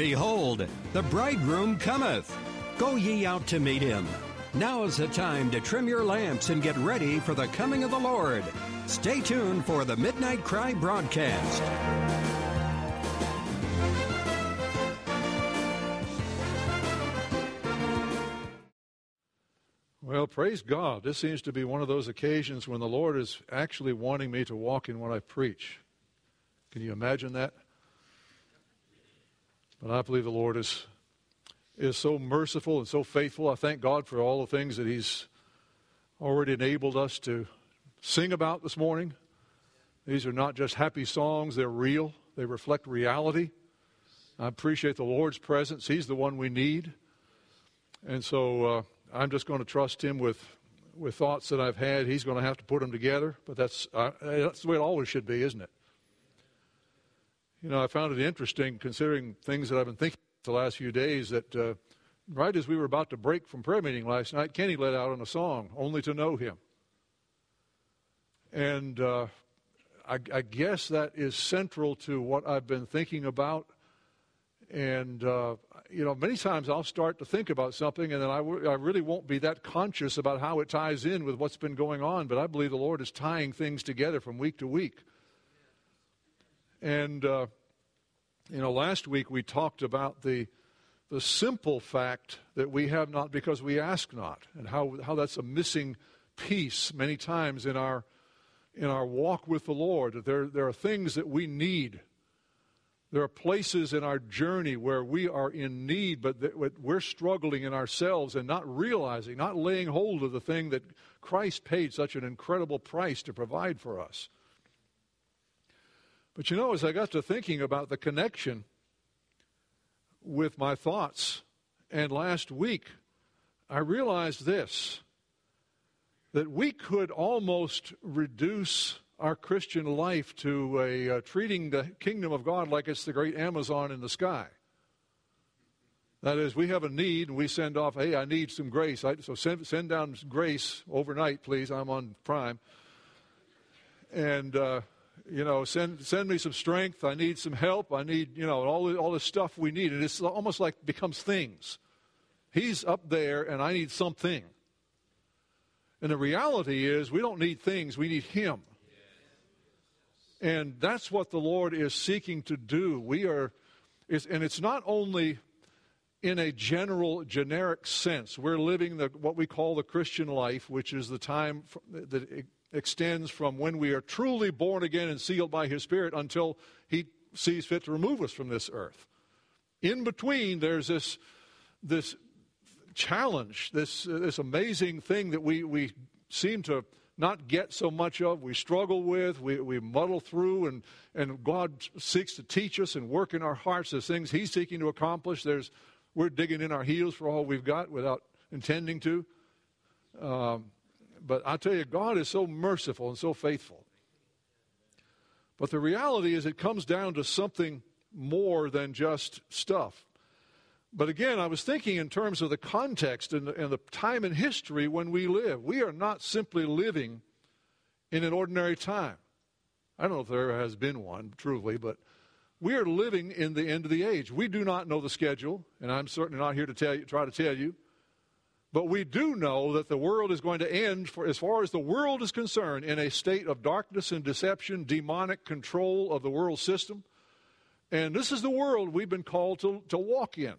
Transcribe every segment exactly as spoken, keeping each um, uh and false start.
Behold, the bridegroom cometh. Go ye out to meet him. Now is the time to trim your lamps and get ready for the coming of the Lord. Stay tuned for the Midnight Cry broadcast. Well, praise God. This seems to be one of those occasions when the Lord is actually wanting me to walk in what I preach. Can you imagine that? But I believe the Lord is is so merciful and so faithful. I thank God for all the things that He's already enabled us to sing about this morning. These are not just happy songs. They're real. They reflect reality. I appreciate the Lord's presence. He's the one we need. And so uh, I'm just going to trust Him with, with thoughts that I've had. He's going to have to put them together. But that's, uh, that's the way it always should be, isn't it? You know, I found it interesting, considering things that I've been thinking the last few days, that uh, right as we were about to break from prayer meeting last night, Kenny let out on a song, Only to Know Him. And uh, I, I guess that is central to what I've been thinking about. And, uh, you know, many times I'll start to think about something, and then I, w- I really won't be that conscious about how it ties in with what's been going on. But I believe the Lord is tying things together from week to week. And, uh, you know, last week we talked about the the simple fact that we have not because we ask not, and how, how that's a missing piece many times in our in our walk with the Lord. There, there are things that we need. There are places in our journey where we are in need, but that we're struggling in ourselves and not realizing, not laying hold of the thing that Christ paid such an incredible price to provide for us. But you know, as I got to thinking about the connection with my thoughts, and last week, I realized this, that we could almost reduce our Christian life to a uh, treating the kingdom of God like it's the great Amazon in the sky. That is, we have a need, and we send off, hey, I need some grace. I, so send, send down grace overnight, please. I'm on Prime. And... Uh, You know, send send me some strength. I need some help. I need, you know, all, all this stuff we need. And it's almost like becomes things. He's up there, and I need something. And the reality is we don't need things. We need Him. And that's what the Lord is seeking to do. We are, it's, and it's not only in a general, generic sense. We're living the what we call the Christian life, which is the time that it extends from when we are truly born again and sealed by His Spirit until He sees fit to remove us from this earth. In between, there's this this challenge, this uh, this amazing thing that we, we seem to not get so much of, we struggle with, we, we muddle through, and, and God seeks to teach us and work in our hearts. There's things He's seeking to accomplish. There's We're digging in our heels for all we've got without intending to. Um, But I tell you, God is so merciful and so faithful. But the reality is it comes down to something more than just stuff. But again, I was thinking in terms of the context and the, and the time in history when we live. We are not simply living in an ordinary time. I don't know if there ever has been one, truly, but we are living in the end of the age. We do not know the schedule, and I'm certainly not here to tell you, try to tell you. But we do know that the world is going to end, for as far as the world is concerned, in a state of darkness and deception, demonic control of the world system. And this is the world we've been called to, to walk in.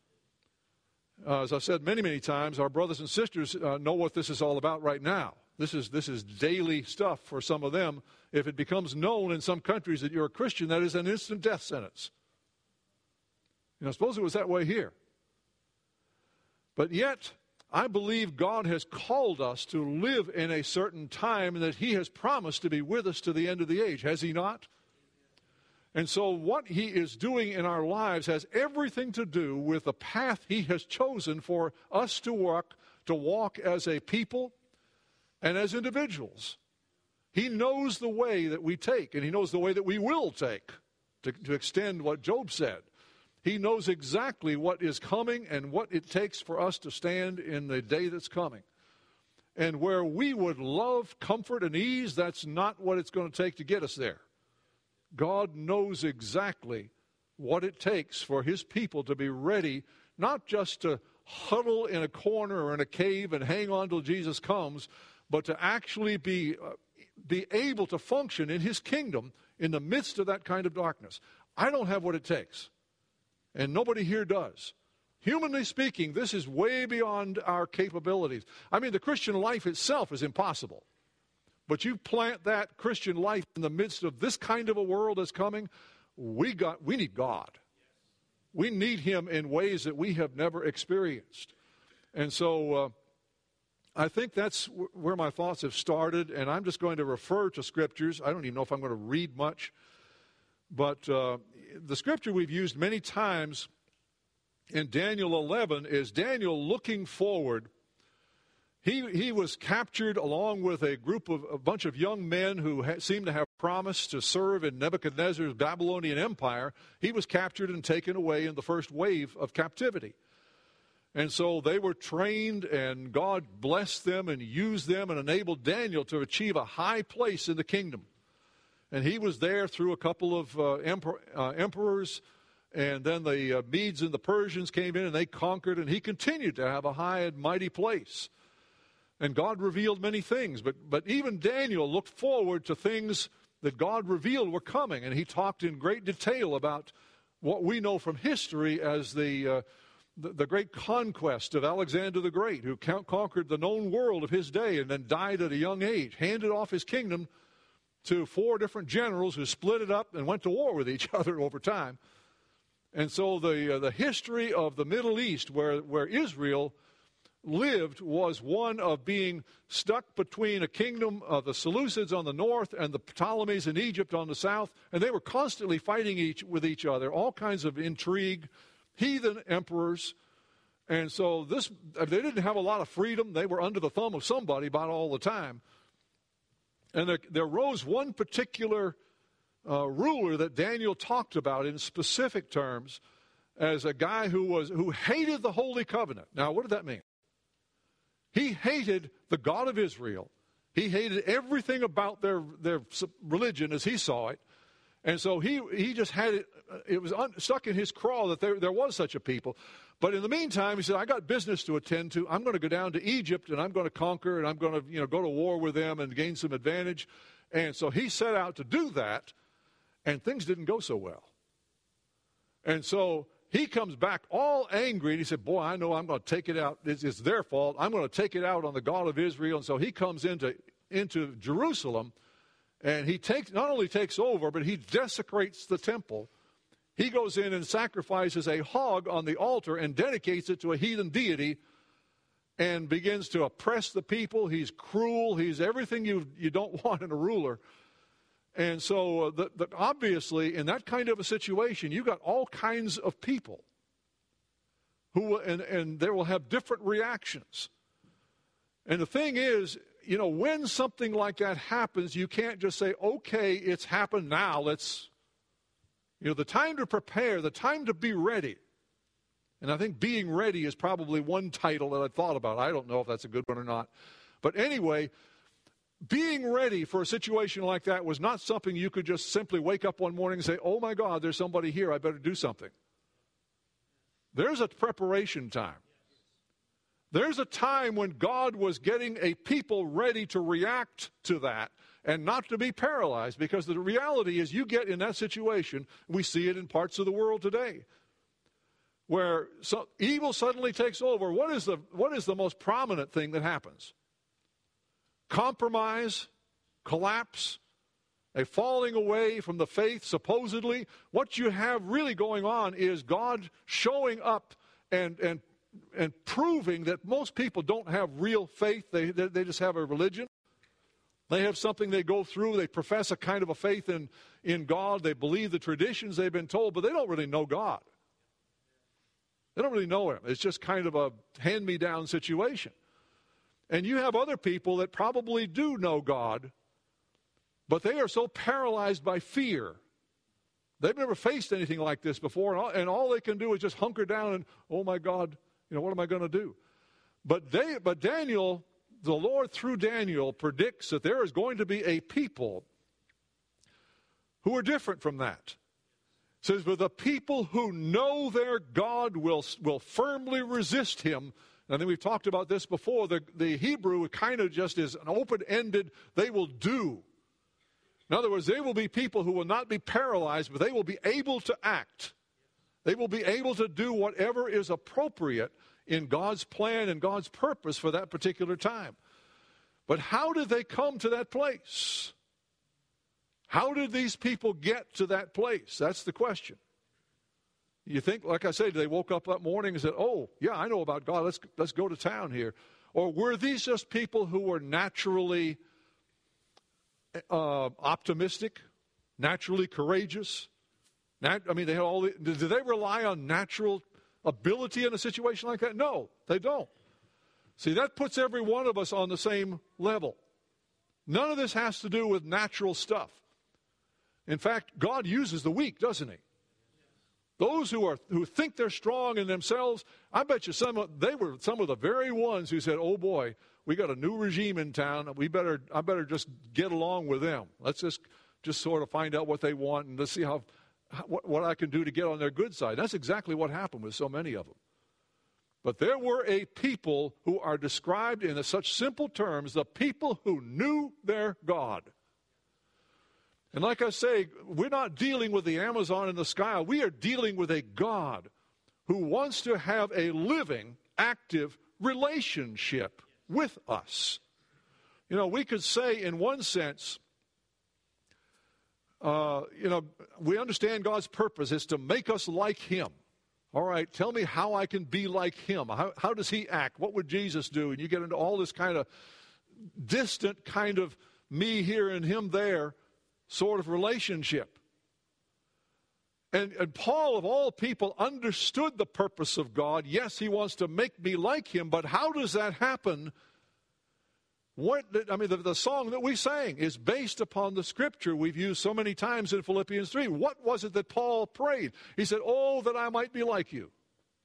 Uh, as I've said many, many times, our brothers and sisters uh, know what this is all about right now. This is, this is daily stuff for some of them. If it becomes known in some countries that you're a Christian, that is an instant death sentence. You know, suppose it was that way here. But yet, I believe God has called us to live in a certain time and that He has promised to be with us to the end of the age. Has He not? And so what He is doing in our lives has everything to do with the path He has chosen for us to walk, to walk as a people and as individuals. He knows the way that we take, and He knows the way that we will take, to, to extend what Job said. He knows exactly what is coming and what it takes for us to stand in the day that's coming. And where we would love comfort and ease, that's not what it's going to take to get us there. God knows exactly what it takes for his people to be ready, not just to huddle in a corner or in a cave and hang on till Jesus comes, but to actually be, uh, be able to function in his kingdom in the midst of that kind of darkness. I don't have what it takes, and nobody here does. Humanly speaking, this is way beyond our capabilities. I mean, the Christian life itself is impossible. But you plant that Christian life in the midst of this kind of a world that's coming, we got we need God. We need him in ways that we have never experienced. And so uh, I think that's w- where my thoughts have started, and I'm just going to refer to scriptures. I don't even know if I'm going to read much. But uh, the scripture we've used many times in Daniel eleven is Daniel looking forward. He he was captured along with a group of a bunch of young men who ha- seemed to have promised to serve in Nebuchadnezzar's Babylonian Empire. He was captured and taken away in the first wave of captivity. And so they were trained, and God blessed them and used them and enabled Daniel to achieve a high place in the kingdom. And he was there through a couple of uh, emperor, uh, emperors, and then the uh, Medes and the Persians came in and they conquered, and he continued to have a high and mighty place. And God revealed many things, but, but even Daniel looked forward to things that God revealed were coming, and he talked in great detail about what we know from history as the, uh, the, the great conquest of Alexander the Great, who conquered the known world of his day and then died at a young age, handed off his kingdom to four different generals who split it up and went to war with each other over time. And so the, uh, the history of the Middle East, where, where Israel lived, was one of being stuck between a kingdom of the Seleucids on the north and the Ptolemies in Egypt on the south, and they were constantly fighting each with each other, all kinds of intrigue, heathen emperors. And so this, they didn't have a lot of freedom. They were under the thumb of somebody about all the time. And there, there rose one particular uh, ruler that Daniel talked about in specific terms as a guy who was who hated the Holy Covenant. Now, what did that mean? He hated the God of Israel. He hated everything about their, their religion as he saw it. And so he, he just had it, it was un, stuck in his craw that there, there was such a people. But in the meantime, he said, I got business to attend to. I'm going to go down to Egypt, and I'm going to conquer, and I'm going to you know, go to war with them and gain some advantage. And so he set out to do that, and things didn't go so well. And so he comes back all angry, and he said, boy, I know I'm going to take it out. It's, it's their fault. I'm going to take it out on the God of Israel. And so he comes into, into Jerusalem, and he takes not only takes over, but he desecrates the temple. He goes in and sacrifices a hog on the altar and dedicates it to a heathen deity and begins to oppress the people. He's cruel. He's everything you, you don't want in a ruler. And so, uh, the, the, obviously, in that kind of a situation, you got all kinds of people who, and, and they will have different reactions. And the thing is, you know, when something like that happens, you can't just say, okay, it's happened now, let's, you know, the time to prepare, the time to be ready. And I think being ready is probably one title that I thought about. I don't know if that's a good one or not. But anyway, being ready for a situation like that was not something you could just simply wake up one morning and say, oh my God, there's somebody here, I better do something. There's a preparation time. There's a time when God was getting a people ready to react to that and not to be paralyzed, because the reality is you get in that situation, we see it in parts of the world today, where so evil suddenly takes over. What is the, what is the most prominent thing that happens? Compromise, collapse, a falling away from the faith, supposedly. What you have really going on is God showing up and and and proving that most people don't have real faith. They, they, they just have a religion. They have something they go through. They profess a kind of a faith in, in God. They believe the traditions they've been told, but they don't really know God. They don't really know Him. It's just kind of a hand-me-down situation. And you have other people that probably do know God, but they are so paralyzed by fear. They've never faced anything like this before, and all, and all they can do is just hunker down and, oh my God, you know, what am I going to do? But they, but Daniel, the Lord through Daniel predicts that there is going to be a people who are different from that. It says, but the people who know their God will, will firmly resist him. And then we've talked about this before. The, the Hebrew kind of just is an open-ended, they will do. In other words, they will be people who will not be paralyzed, but they will be able to act. They will be able to do whatever is appropriate in God's plan and God's purpose for that particular time. But how did they come to that place? How did these people get to that place? That's the question. You think, like I said, they woke up that morning and said, oh, yeah, I know about God. Let's, let's go to town here. Or were these just people who were naturally uh, optimistic, naturally courageous? Nat- I mean, they had all the, did they rely on natural ability in a situation like that? No, they don't. See, that puts every one of us on the same level. None of this has to do with natural stuff. In fact, God uses the weak, doesn't he? Those who are who think they're strong in themselves, I bet you some of, they were some of the very ones who said, "Oh boy, we got a new regime in town. We better I better just get along with them. Let's just just sort of find out what they want and let's see how what, what I can do to get on their good side." That's exactly what happened with so many of them. But there were a people who are described in such simple terms, the people who knew their God. And like I say, we're not dealing with the Amazon in the sky. We are dealing with a God who wants to have a living, active relationship with us. You know, we could say in one sense, uh, you know, we understand God's purpose is to make us like him. All right, tell me how I can be like him. How, how does he act? What would Jesus do? And you get into all this kind of distant kind of me here and him there sort of relationship. And, and Paul, of all people, understood the purpose of God. Yes, he wants to make me like him, but how does that happen? What, I mean, the, the song that we sang is based upon the scripture we've used so many times in Philippians three. What was it that Paul prayed? He said, oh, that I might be like you.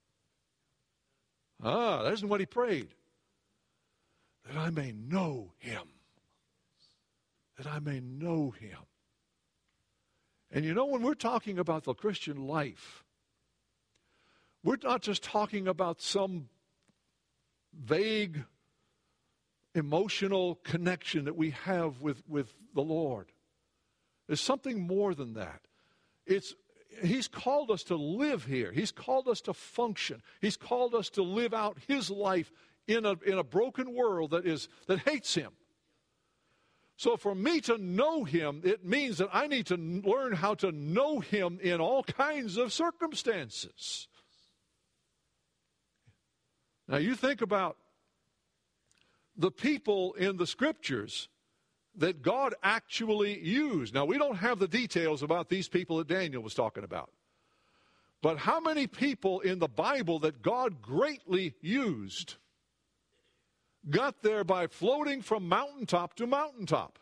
Ah, that isn't what he prayed. That I may know him. That I may know him. And you know, when we're talking about the Christian life, we're not just talking about some vague emotional connection that we have with, with the Lord. There's something more than that. It's He's called us to live here. He's called us to function. He's called us to live out his life in a, in a broken world that is that hates him. So for me to know him, it means that I need to learn how to know him in all kinds of circumstances. Now you think about the people in the scriptures that God actually used. Now we don't have the details about these people that Daniel was talking about. But how many people in the Bible that God greatly used got there by floating from mountaintop to mountaintop?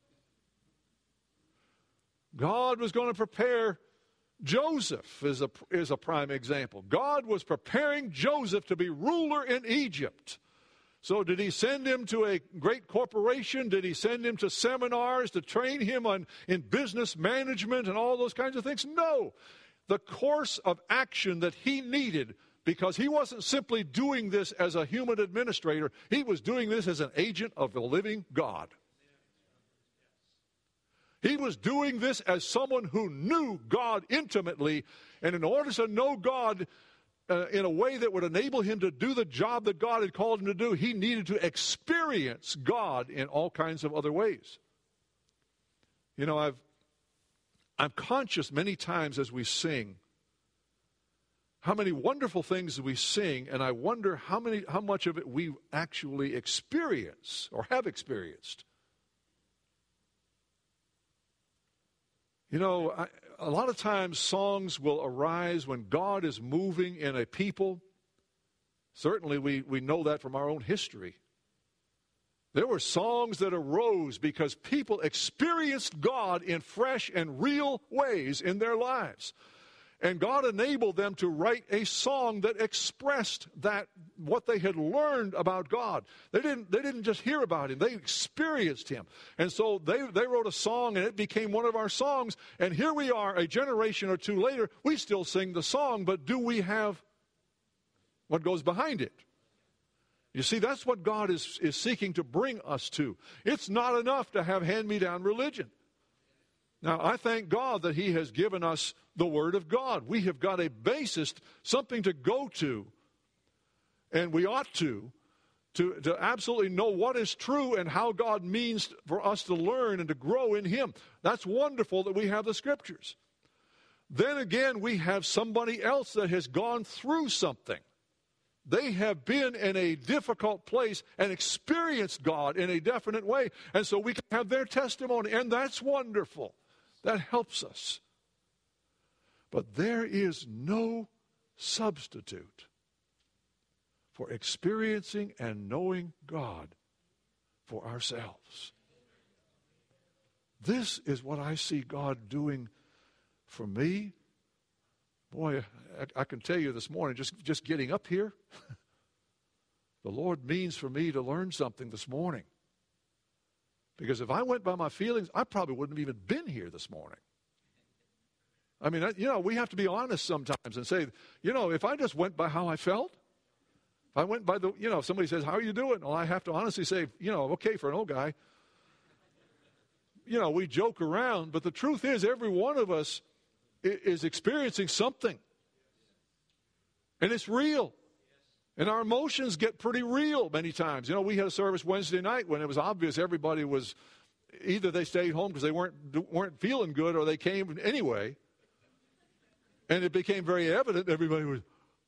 God was going to prepare Joseph is a, is a prime example. God was preparing Joseph to be ruler in Egypt. So did he send him to a great corporation? Did he send him to seminars to train him on in business management and all those kinds of things? No. The course of action that he needed, because he wasn't simply doing this as a human administrator, he was doing this as an agent of the living God. He was doing this as someone who knew God intimately, and in order to know God uh, in a way that would enable him to do the job that God had called him to do, he needed to experience God in all kinds of other ways. You know, I've, I'm conscious many times as we sing how many wonderful things we sing, and I wonder how many, how much of it we actually experience or have experienced. You know, I, a lot of times songs will arise when God is moving in a people. Certainly we, we know that from our own history. There were songs that arose because people experienced God in fresh and real ways in their lives. And God enabled them to write a song that expressed that, what they had learned about God. They didn't, they didn't just hear about him, they experienced him. And so they, they wrote a song, and it became one of our songs. And here we are, a generation or two later, we still sing the song, but do we have what goes behind it? You see, that's what God is, is seeking to bring us to. It's not enough to have hand-me-down religion. Now, I thank God that he has given us the Word of God. We have got a basis, something to go to, and we ought to, to, to absolutely know what is true and how God means for us to learn and to grow in him. That's wonderful that we have the Scriptures. Then again, we have somebody else that has gone through something. They have been in a difficult place and experienced God in a definite way. And so we can have their testimony, and that's wonderful. That helps us. But there is no substitute for experiencing and knowing God for ourselves. This is what I see God doing for me. Boy, I, I can tell you this morning, just, just getting up here, the Lord means for me to learn something this morning. Because if I went by my feelings, I probably wouldn't have even been here this morning. I mean, you know, we have to be honest sometimes and say, you know, if I just went by how I felt, if I went by the, you know, if somebody says, how are you doing? Well, I have to honestly say, you know, okay for an old guy. You know, we joke around, but the truth is every one of us is experiencing something. And it's real. And our emotions get pretty real many times. You know, we had a service Wednesday night when it was obvious everybody was, either they stayed home because they weren't weren't feeling good, or they came anyway. And it became very evident everybody was.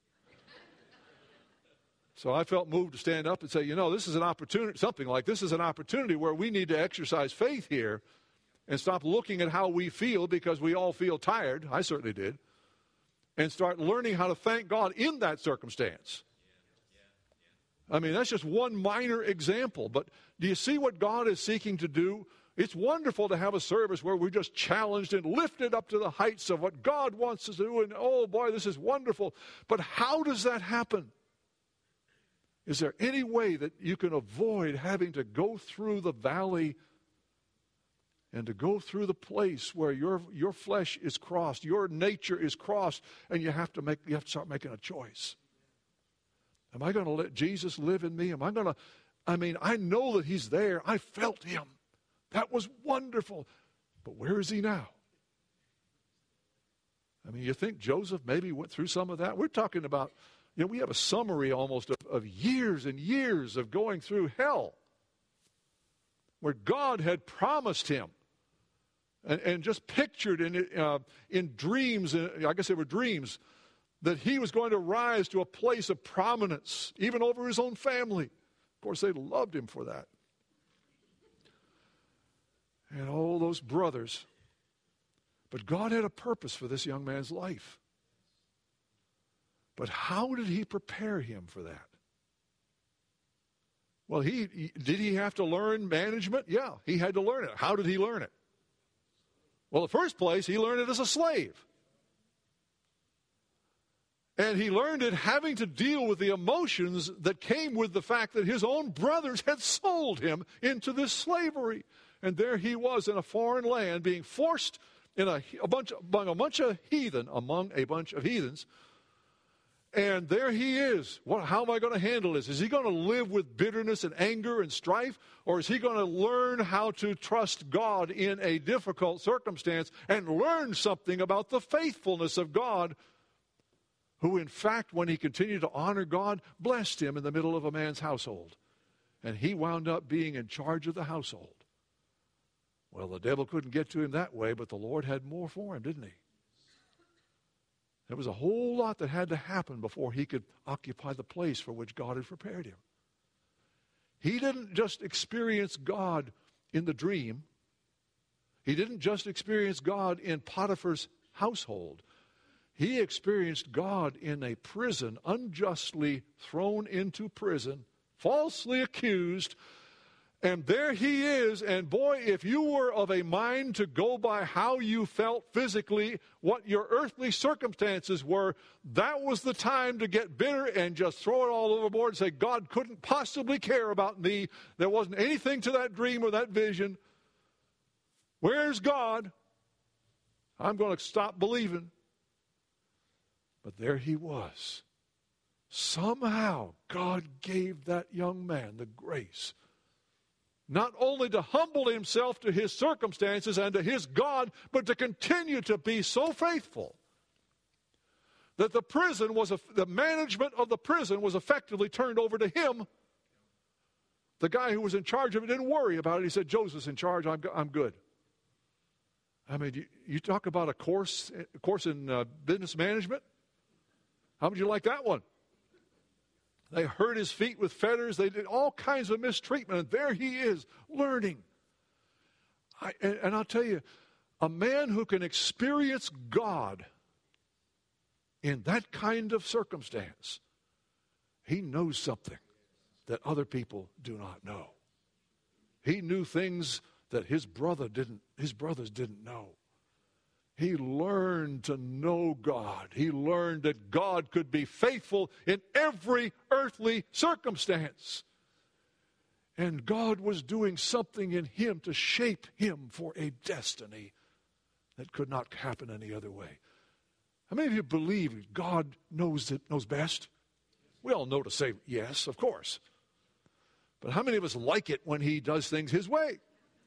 So I felt moved to stand up and say, you know, this is an opportunity, something like this is an opportunity where we need to exercise faith here and stop looking at how we feel, because we all feel tired. I certainly did. And start learning how to thank God in that circumstance. I mean, that's just one minor example. But do you see what God is seeking to do? It's wonderful to have a service where we're just challenged and lifted up to the heights of what God wants us to do. And, oh, boy, this is wonderful. But how does that happen? Is there any way that you can avoid having to go through the valley and to go through the place where your, your flesh is crossed, your nature is crossed, and you have to make you have to start making a choice? Am I going to let Jesus live in me? Am I going to, I mean, I know that he's there. I felt him. That was wonderful. But where is he now? I mean, you think Joseph maybe went through some of that? We're talking about, you know, we have a summary almost of, of years and years of going through hell where God had promised him and, and just pictured in, uh, in dreams, I guess they were dreams, that he was going to rise to a place of prominence, even over his own family. Of course, they loved him for that. And all those brothers. But God had a purpose for this young man's life. But how did he prepare him for that? Well, he, he did he have to learn management? Yeah, he had to learn it. How did he learn it? Well, in the first place, he learned it as a slave. And he learned it having to deal with the emotions that came with the fact that his own brothers had sold him into this slavery. And there he was in a foreign land being forced in a, a bunch among a bunch of heathen, among a bunch of heathens. And there he is. What, how am I going to handle this? Is he going to live with bitterness and anger and strife? Or is he going to learn how to trust God in a difficult circumstance and learn something about the faithfulness of God, who in fact, when he continued to honor God, blessed him in the middle of a man's household. And he wound up being in charge of the household. Well, the devil couldn't get to him that way, but the Lord had more for him, didn't he? There was a whole lot that had to happen before he could occupy the place for which God had prepared him. He didn't just experience God in the dream. He didn't just experience God in Potiphar's household. He experienced God in a prison, unjustly thrown into prison, falsely accused, And there he is, and boy, if you were of a mind to go by how you felt physically, what your earthly circumstances were, that was the time to get bitter and just throw it all overboard and say, God couldn't possibly care about me. There wasn't anything to that dream or that vision. Where's God? I'm going to stop believing. But there he was. Somehow, God gave that young man the grace not only to humble himself to his circumstances and to his God, but to continue to be so faithful that the prison was, the management of the prison was effectively turned over to him. The guy who was in charge of it didn't worry about it. He said, Joseph's in charge, I'm, I'm good. I mean, you, you talk about a course, a course in uh, business management. How would you like that one? They hurt his feet with fetters. They did all kinds of mistreatment. And there he is, learning. I, and, and I'll tell you, a man who can experience God in that kind of circumstance, he knows something that other people do not know. He knew things that his brother didn't, his brothers didn't know. He learned to know God. He learned that God could be faithful in every earthly circumstance. And God was doing something in him to shape him for a destiny that could not happen any other way. How many of you believe God knows it, knows best? We all know to say yes, of course. But how many of us like it when he does things his way?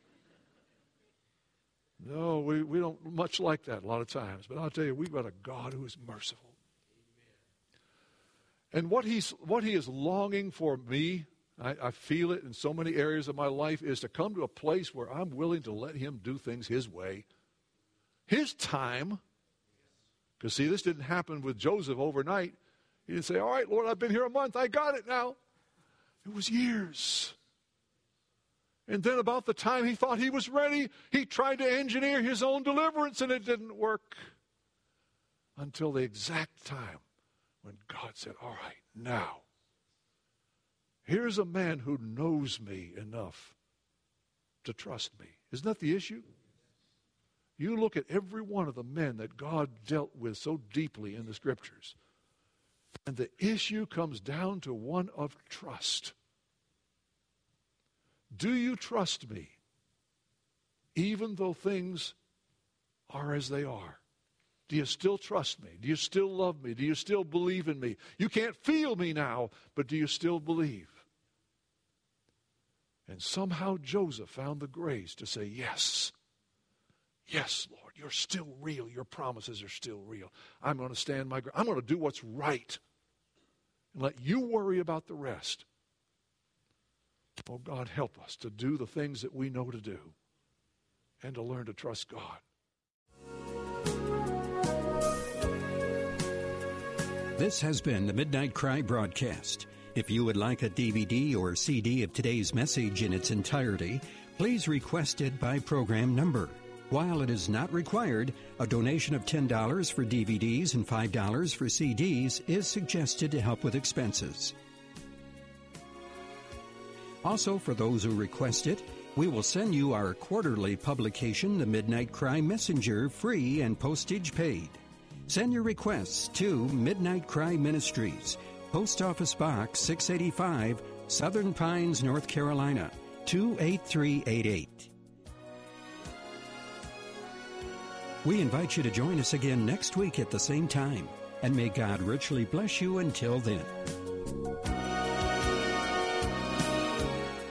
No, we, we don't much like that a lot of times. But I'll tell you, we've got a God who is merciful. Amen. And what he's what he is longing for me, I, I feel it in so many areas of my life, is to come to a place where I'm willing to let him do things his way. His time. Because, see, this didn't happen with Joseph overnight. He didn't say, all right, Lord, I've been here a month. I got it now. It was years. And then about the time he thought he was ready, he tried to engineer his own deliverance, and it didn't work until the exact time when God said, all right, now, here's a man who knows me enough to trust me. Isn't that the issue? You look at every one of the men that God dealt with so deeply in the Scriptures, and the issue comes down to one of trust. Do you trust me, even though things are as they are? Do you still trust me? Do you still love me? Do you still believe in me? You can't feel me now, but do you still believe? And somehow Joseph found the grace to say, yes, yes, Lord, you're still real. Your promises are still real. I'm going to stand my ground. I'm going to do what's right and let you worry about the rest. Oh, God, help us to do the things that we know to do and to learn to trust God. This has been the Midnight Cry broadcast. If you would like a D V D or C D of today's message in its entirety, please request it by program number. While it is not required, a donation of ten dollars for D V Ds and five dollars for C Ds is suggested to help with expenses. Also, for those who request it, we will send you our quarterly publication, The Midnight Cry Messenger, free and postage paid. Send your requests to Midnight Cry Ministries, Post Office Box six eighty-five, Southern Pines, North Carolina, two eight three eight eight. We invite you to join us again next week at the same time, and may God richly bless you until then.